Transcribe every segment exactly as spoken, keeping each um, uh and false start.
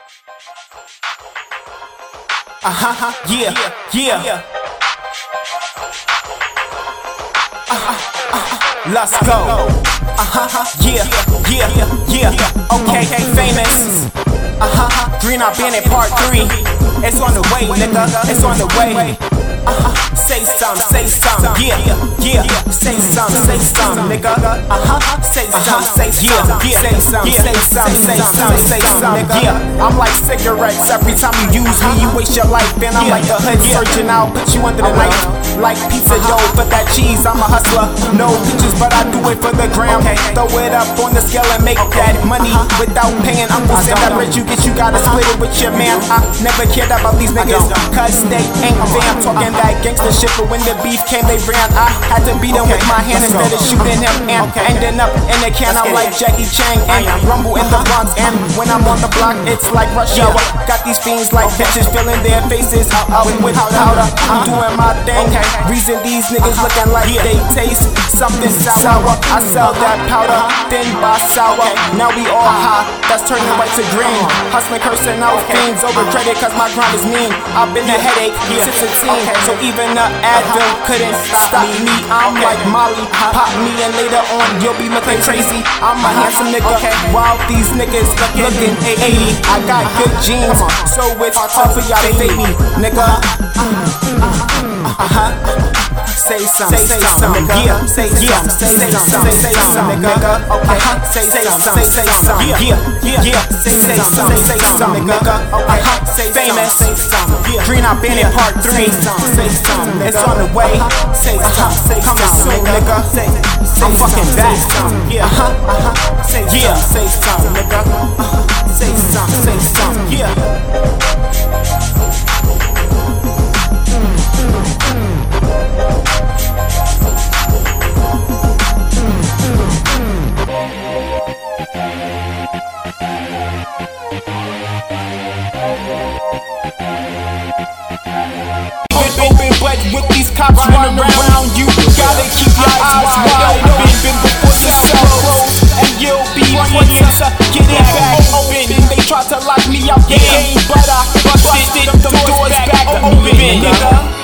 Uh-huh, yeah, yeah. Uh-huh, uh-huh, let's go. Uh-huh, yeah, yeah, yeah. Okay, famous. Uh-huh, Green Eye Bandit Part three. It's on the way, nigga, it's on the way. Uh-huh, say some, say some, yeah, yeah. Say some, say some, nigga. Uh-huh, say some, say some, yeah. Say some, say some, say some, say some, nigga. Yeah, I'm like cigarettes. Every time you use me, you waste your life. And I'm like a hood surgeon, I'll put you under the knife. Like pizza dough for that cheese, I'm a hustler. No pictures, but I do it for the gram. Throw it up on the scale and make that money without paying. Uncle Sam, that rich you get, you gotta split it with your man. I never cared about these niggas, cause they ain't fam. Talking that gangster shit, but when the beef came, they ran. I had to beat him with my hand instead of shooting him. And ending up in the can, I'm like Jackie Chan and Rumble in the Bronx. And when I'm on the block, it's like rush hour. Got these fiends like bitches filling their faces out with powder. I'm doing my thing. Reason these niggas looking like they taste something sour. I sell that powder, then buy sour. Now we all high, that's turning white to green. Hustling, cursing out fiends over credit, cause my grind is mean. I've been a headache since a teen, so even the Advil couldn't stop me. I'm like Molly, pop me and later on you'll be looking crazy. I'm a handsome nigga, while these niggas looking eighty. I got good genes, so it's hard for y'all to fade me, nigga. Uh-huh. Say some, say some, nigga. Yeah, say some, say some, say some, nigga. Uh-huh. Say some, say some, yeah, yeah. Say some, say some, nigga. Uh-huh. Say famous, say some. Green Eye Bandit Part three. Say some, it's on the way. Say some, coming soon, nigga. I'm fucking back. Yeah, uh-huh. Say yeah, say some, nigga. Say some, say some, yeah. Open, but with these cops running around, you gotta keep your eyes wide open before the cell close, and you'll be twenty to get it back open. They tried to lock me out the game, but I busted the doors back open, nigga.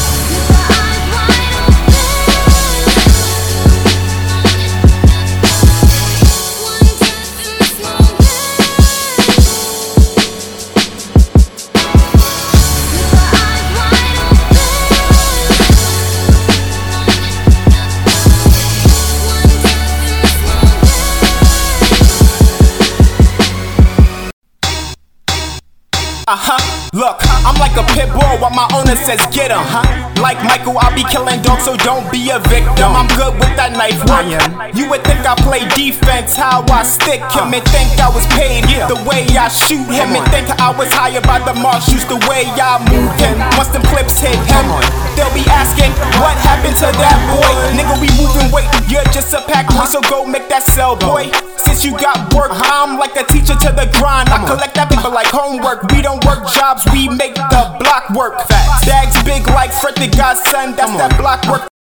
Uh-huh, look, I'm like a pit bull while my owner says get him. Like Michael, I'll be killing dogs, so don't be a victim. I'm good with that knife work. You would think I play defense, how I stick him, and think I was paid the way I shoot him, and think I was hired by the marshals the way I move him. Once them clips hit him, they'll be asking what happened to that boy. Nigga, we moving weight, you're just a pack boy, so go make that sell, boy. Since you got work, I'm like a teacher to the grind. I collect that paper like homework. We don't work jobs, we make the block work. Bags big like Fred the Godson, that's that block work.